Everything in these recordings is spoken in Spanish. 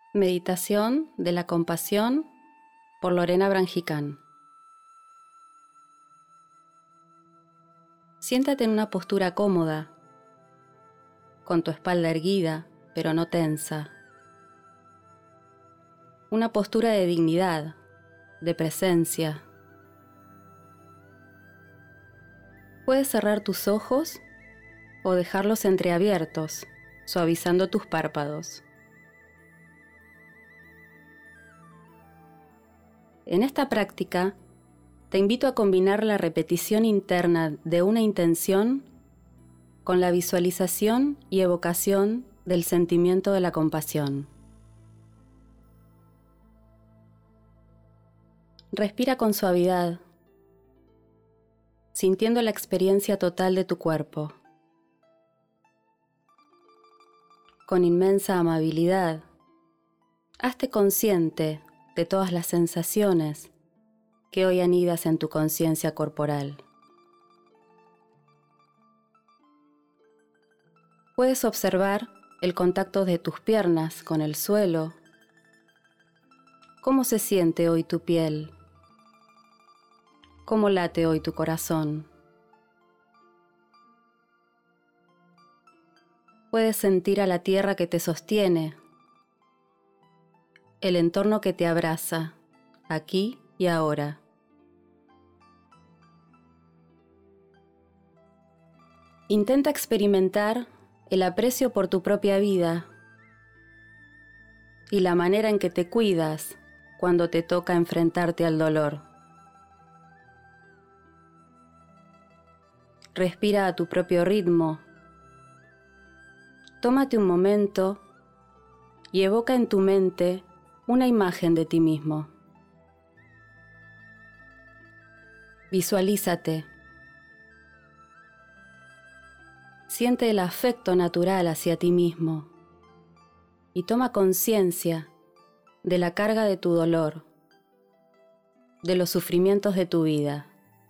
Meditación de la compasión por Lorena Branjicán. Siéntate en una postura cómoda, con tu espalda erguida, pero no tensa. Una postura de dignidad, de presencia. Puedes cerrar tus ojos o dejarlos entreabiertos, suavizando tus párpados. En esta práctica, te invito a combinar la repetición interna de una intención con la visualización y evocación del sentimiento de la compasión. Respira con suavidad, sintiendo la experiencia total de tu cuerpo. Con inmensa amabilidad, hazte consciente de todas las sensaciones que hoy anidas en tu conciencia corporal. Puedes observar el contacto de tus piernas con el suelo. ¿Cómo se siente hoy tu piel? ¿Cómo late hoy tu corazón? Puedes sentir a la tierra que te sostiene, el entorno que te abraza, aquí y ahora. Intenta experimentar el aprecio por tu propia vida y la manera en que te cuidas cuando te toca enfrentarte al dolor. Respira a tu propio ritmo. Tómate un momento y evoca en tu mente una imagen de ti mismo. Visualízate. Siente el afecto natural hacia ti mismo y toma conciencia de la carga de tu dolor, de los sufrimientos de tu vida.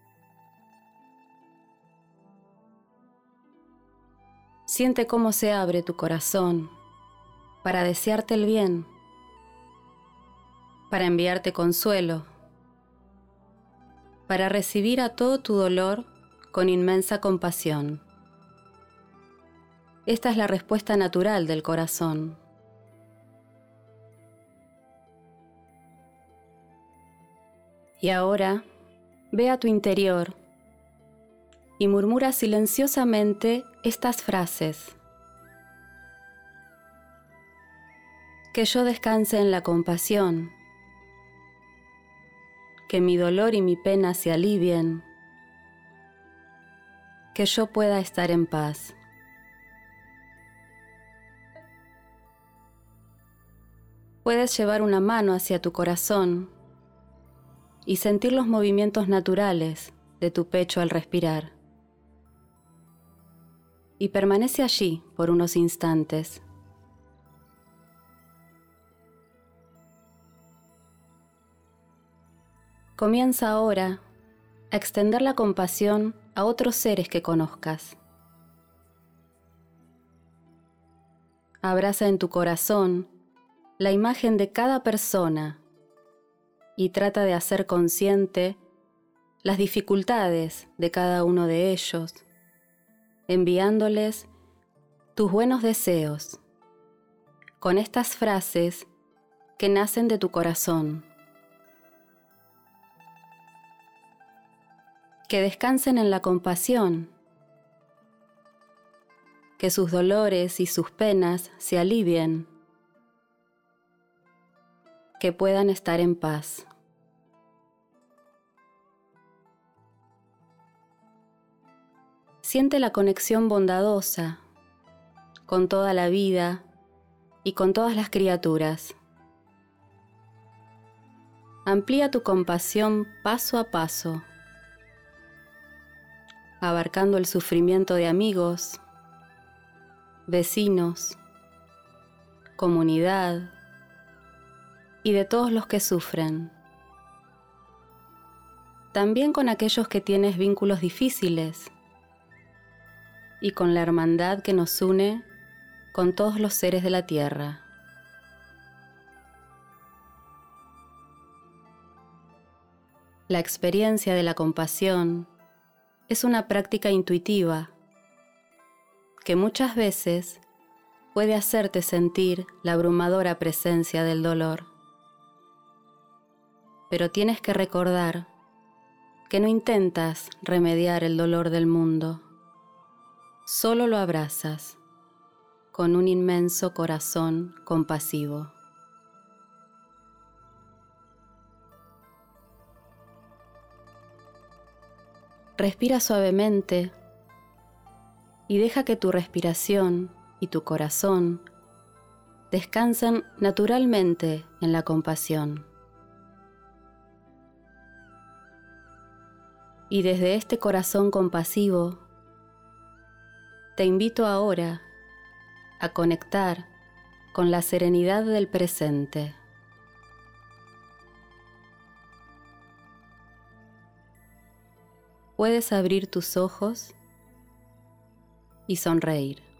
Siente cómo se abre tu corazón para desearte el bien, para enviarte consuelo, para recibir a todo tu dolor con inmensa compasión. Esta es la respuesta natural del corazón. Y ahora, ve a tu interior y murmura silenciosamente estas frases. Que yo descanse en la compasión, que mi dolor y mi pena se alivien, que yo pueda estar en paz. Puedes llevar una mano hacia tu corazón y sentir los movimientos naturales de tu pecho al respirar. Y permanece allí por unos instantes. Comienza ahora a extender la compasión a otros seres que conozcas. Abraza en tu corazón la imagen de cada persona y trata de hacer consciente las dificultades de cada uno de ellos, enviándoles tus buenos deseos con estas frases que nacen de tu corazón. Que descansen en la compasión, que sus dolores y sus penas se alivien, que puedan estar en paz. Siente la conexión bondadosa con toda la vida y con todas las criaturas. Amplía tu compasión paso a paso, abarcando el sufrimiento de amigos, vecinos, comunidad y de todos los que sufren. También con aquellos que tienes vínculos difíciles y con la hermandad que nos une con todos los seres de la tierra. La experiencia de la compasión es una práctica intuitiva que muchas veces puede hacerte sentir la abrumadora presencia del dolor. Pero tienes que recordar que no intentas remediar el dolor del mundo, solo lo abrazas con un inmenso corazón compasivo. Respira suavemente y deja que tu respiración y tu corazón descansen naturalmente en la compasión. Y desde este corazón compasivo, te invito ahora a conectar con la serenidad del presente. Puedes abrir tus ojos y sonreír.